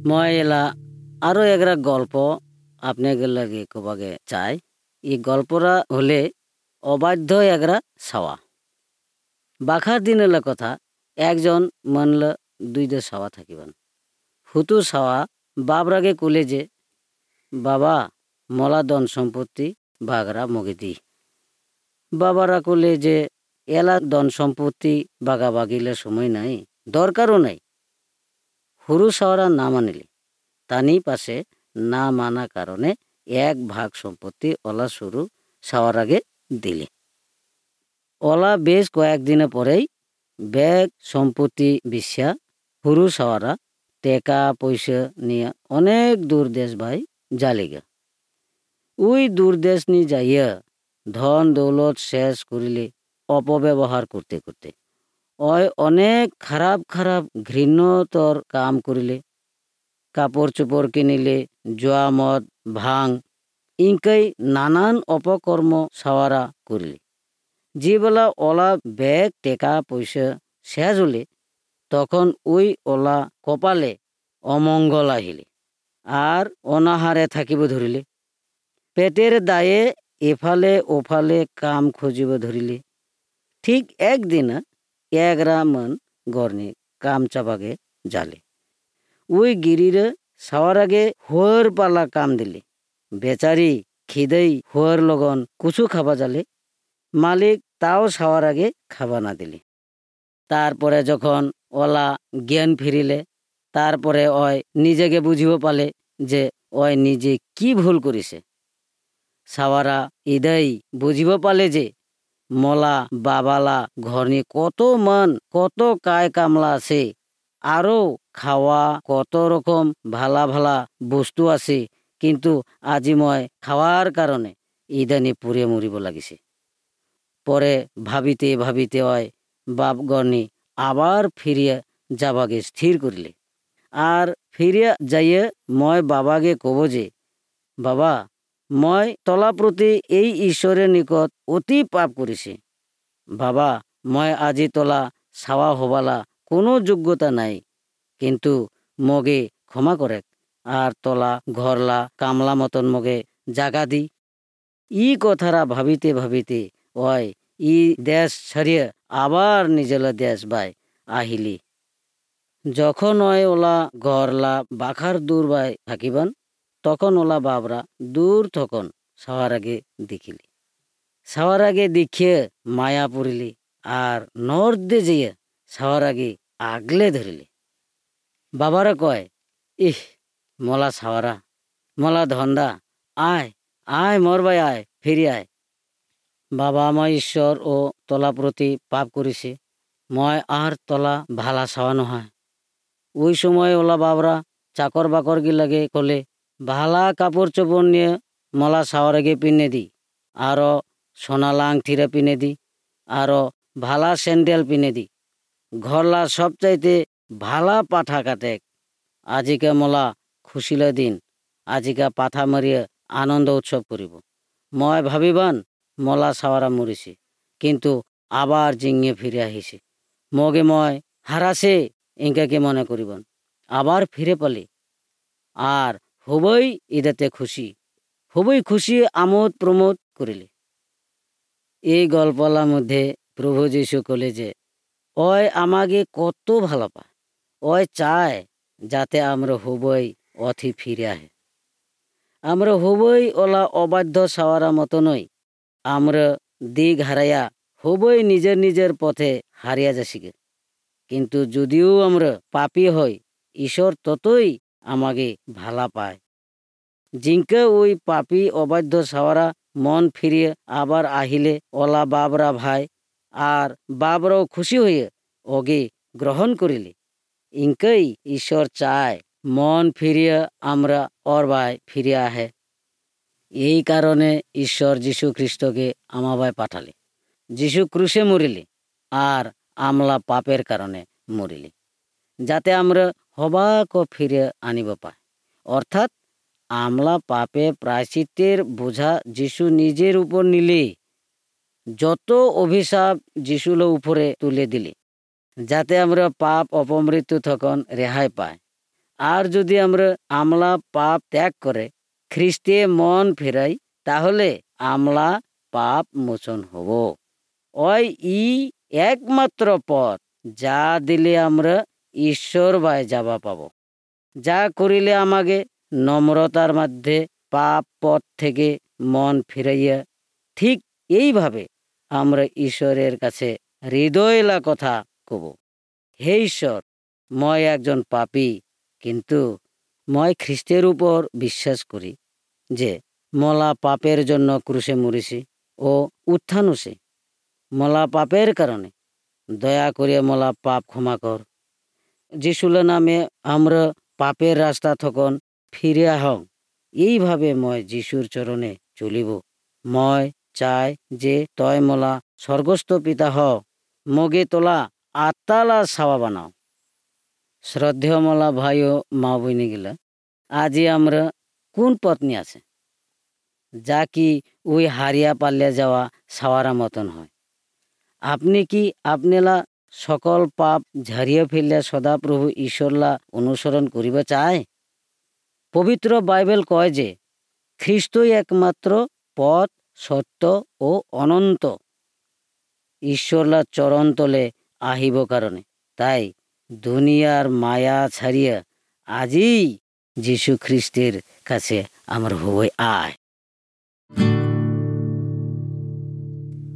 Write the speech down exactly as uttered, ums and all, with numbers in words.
মই এলা আরও এগরা গল্প আপনাদের লাগে কবাগে চাই। এই গল্পরা হলে অবাধ্য এগরা সাওয়া। বাখার দিন এলা কথা একজন মানল দুইটা সাওয়া থাকিবেন। হুতু সাওয়া বাবরাগে কুলে যে বাবা মলা ধন সম্পত্তি বাগরা মগে দি। বাবারা কুলে যে এলা ধন সম্পত্তি বাগা বাগিলে সময় নাই, দরকারও নাই। হুরু সাওয়ারা না মানিলে তানি পাশে না মানা কারণে এক ভাগ সম্পত্তি ওলা শুরু সাওয়ার আগে দিলে। ওলা বেশ কয়েকদিনে পরেই ব্যাগ সম্পত্তি বিশ্বা হুরু সাওয়ারা টেকা পয়সা নিয়ে অনেক দূর দেশ ভাই জালিগা। ওই দূর দেশ নি যাইয়া ধন দৌলত শেষ করিলে অপব্যবহার করতে করতে ওই অনেক খারাপ খারাপ ঘৃণ্যতর কাম করিলে, কাপড় চোপড় কিনিলে, জোয়া মদ ভাং ইনকাই নানান অপকর্ম সাওয়ারা করিলে। যেবেলা ওলা ব্যাগ টেকা পয়সা শেষ হলে তখন ওই ওলা কপালে অমঙ্গল আহিলে আর অনাহারে থাকিব ধরিলে। পেটের দায়ে এফালে ওফালে কাম খুঁজিব ধরিলে। ঠিক একদিন এগরা মন গরনি কাম চাবাগে জালে। ওই গিরিরে সাওয়ার আগে হুয়ার পালা কাম দিলে। বেচারি খিদেই হুয়ার লগন কুচু খাবা জালে। মালিক তাও সাওয়ার আগে খাবা না দিলে। তারপরে যখন ওলা জ্ঞান ফিরিলে তারপরে ওই নিজেকে বুঝিব পালে যে ওই নিজে কি ভুল করিছে। সাওয়ারা ইদাই বুঝিব পালে যে মলা বাবালা ঘরনি কত মান কত কায় কামলা আছে, আরও খাওয়া কত রকম ভালা ভালা বস্তু আছে, কিন্তু আজি মই খাওয়ার কারণে ইদানি পুড়ে মরিব লাগিছে। পরে ভাবিতে ভাবিতে হয় বাপ গরনি আবার ফিরিয়া যাবাগে স্থির করিলে। আর ফিরিয়া যাইয়ে মই বাবাগে কব যে বাবা মই তলা প্রতি এই ঈশ্বরের নিকট অতি পাপ করিছি। বাবা মই আজি তলা সাওয়া হবালা কোনো যোগ্যতা নাই, কিন্তু মগে ক্ষমা করে আর তলা ঘরলা কামলা মতন মগে জাগা দি। ই কথারা ভাবিতে ভাবিতে ওই ই দেশ ছাড়িয়ে আবার নিজেলা দেশ বাই আহিলি। যখন ওই ওলা ঘরলা বাখার দূর বাই থাকিবান তখন ওলা বাবরা দূর তখন সাওয়ার আগে দেখিলি। সাওয়ার আগে দেখিয়ে মায়া পড়িলি আর নর্দে যেয়ে সাওয়ার আগে আগলে ধরিলি। বাবারা কয়, ইহ মলা সাওয়ারা মলা ধন্দা, আয় আয় মোর ভাই আয় ফিরি আয়। বাবা মই ঈশ্বর ও তলা প্রতি পাপ করিছে, মই আর তলা ভালা সাওয়া নহয়। ওই সময় ওলা বাবরা চাকর বাকর গিলাগে কলে ভালা কাপড় চোপড় নিয়ে মলা সাওয়ার আগে পিনে দি, আরও সোনালা আংঠিরা পিনে দি, আরও ভালা স্যান্ডেল পিনে দি। ঘরলা সবচাইতে ভালা পাঠা কাটেক। আজিকা মলা খুশিলা দিন, আজিকা পাঠা মারিয়া আনন্দ উৎসব করিব। মই ভাবিবান মলা সাওয়ারা মরিছে, কিন্তু আবার জিঙিয়ে ফিরে আহিছে। মগে মই হারাছে ইংকাকে মনে করিবান, আবার ফিরে পালি আর হবই ইদাতে খুশি, হবই খুশি আমোদ প্রমোদ করিলে। এই গল্পলার মধ্যে প্রভু যীশু কলে যে ওই আমাকে কত ভালো পায়, ওই চায় যাতে আমরা হবই অথি ফিরে আহে। আমরা হবই ওলা অবাধ্য সাওয়ারা মতো নই। আমরা দিক হারাইয়া হবই নিজের নিজের পথে হারিয়া যাসিগে। কিন্তু যদিও আমরা পাপী হই, ঈশ্বর ততই আমাকে ভালা পায়। জিঙ্কে ওই পাপী অবাধ্য সাওয়ারা মন ফিরিয়ে আবার আহিলে ওলা বাবরা ভাই আর বাবরাও খুশি হয়ে ওগে গ্রহণ করিলে। ইনকেই ঈশ্বর চায় মন ফিরিয়ে আমরা ওর ভাই ফিরে আহে। এই কারণে ঈশ্বর যীশু খ্রিস্টকে আমাবাই পাঠালে। যীশু ক্রুশে মরিলে আর আমলা পাপের কারণে মরিলে, যাতে আমরা হবাক ফিরে আনিব পায়। অর্থাৎ আমলা পাপে প্রায়শ্চিত্তের বোঝা যীশু নিজের উপর নিলে, যত অভিশাপ যীশুর উপরে তুলে দিলে, যাতে আমরা পাপ অপমৃত্যু তখন রেহাই পায় আর যদি আমরা আমলা পাপ ত্যাগ করে খ্রিস্টে মন ফেরাই, তাহলে আমলা পাপ মোচন হব। ওই ই একমাত্র পথ, যা দিলে আমরা ঈশ্বর বাই যাবা পাব, যা করিলে আমাকে নম্রতার মধ্যে পাপ পথ থেকে মন ফিরাইয়া ঠিক এইভাবে আমরা ঈশ্বরের কাছে হৃদয়লা কথা কব। হে ঈশ্বর, মই একজন পাপী, কিন্তু মই খ্রিস্টের উপর বিশ্বাস করি যে মলা পাপের জন্য ক্রুশে মরিছি ও উত্থান হছে। মলা পাপের কারণে দয়া করিয়া মলা পাপ ক্ষমা কর। যিশুর নামে আমরা পাপের রাস্তা তখন ফিরে হং। এইভাবে মই যিশুর চরণে চলিব। মই চাই যে তয় মলা স্বর্গস্থ পিতা হ, মগে তোলা আত্মালা সাওয়া বানাও। শ্রদ্ধেয় মলা ভাই ও মা বইনে গেলা, আজি আমরা কোন পত্নী আছে যা কি ওই হারিয়া পাল্লে যাওয়া সাওয়ারা মতন হয়? আপনি কি আপনালা সকল পাপ ঝারিয়া ফেললে সদাপ্রভু ঈশ্বরলা অনুসরণ করিবা চায়? পবিত্র বাইবেল কয় যে খ্রিস্টই একমাত্র পথ, সত্য ও অনন্ত ঈশ্বরলা চরণ তলে আহিব কারণে। তাই দুনিয়ার মায়া ছাড়িয়া আজই যীশু খ্রিস্টের কাছে আমার হই আয়।